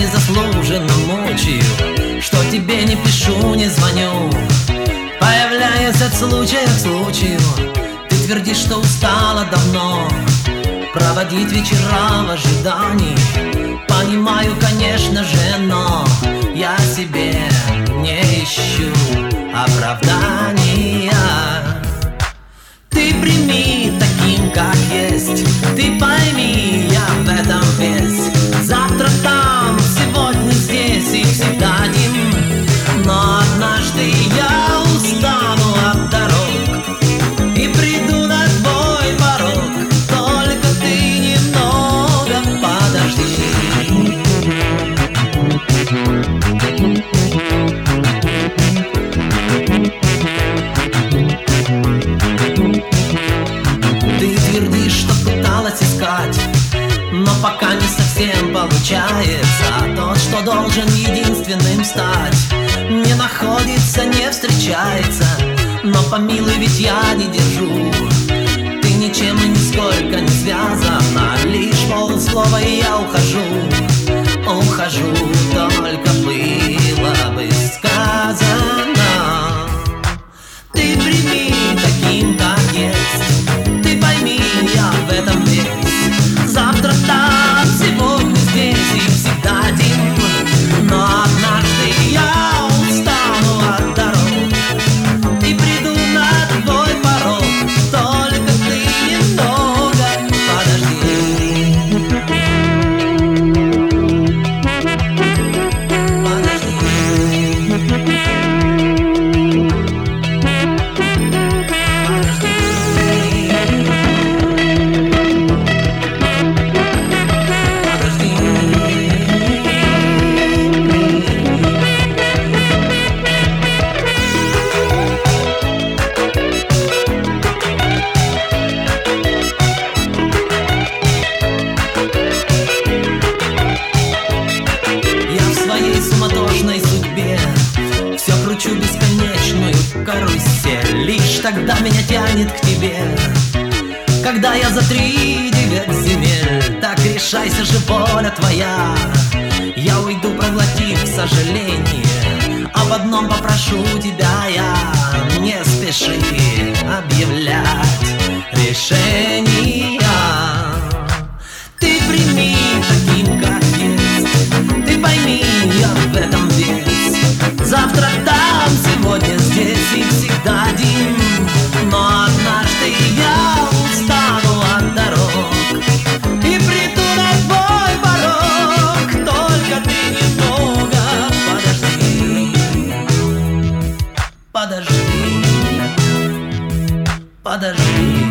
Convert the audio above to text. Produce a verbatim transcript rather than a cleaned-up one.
незаслуженно мучаю, что тебе не пишу, не звоню, появляясь от случая к случаю. Ты твердишь, что устала давно проводить вечера в ожидании. Понимаю, конечно же, но я себе не ищу оправдания. Ты прими таким, как есть, ты пойми, я в этом весь. Завтра там, сегодня здесь и всегда один. Но однажды я устану от дорог и приду на твой порог. Только ты немного подожди. Ты твердишь, что пыталась искать, но пока не совсем получается. Тот, что должен единственным стать, не находится, не встречается. Но помилуй, ведь я не держу. Ты ничем и нисколько не связана. Лишь полслова и я ухожу. Ухожу, только было бы сказано. Ты прими таким, как есть, ты пойми, я в этом весь. Завтра там, сегодня здесь и всегда один. Но однажды я устану от дорог и приду на твой порог. Только ты немного подожди. Подожди. Суматошной судьбе все кручу бесконечную карусель. Лишь тогда меня тянет к тебе, когда я за три девять земель. Так решайся же, воля твоя. Я уйду, проглотив сожаление. Об одном попрошу тебя я: не спеши объявлять решения. Ты прими таким, как есть, ты пойми, я в этом весь. Завтра там, сегодня здесь и всегда один. Но однажды я устану от дорог и приду на твой порог. Только ты немного подожди. Подожди. Подожди.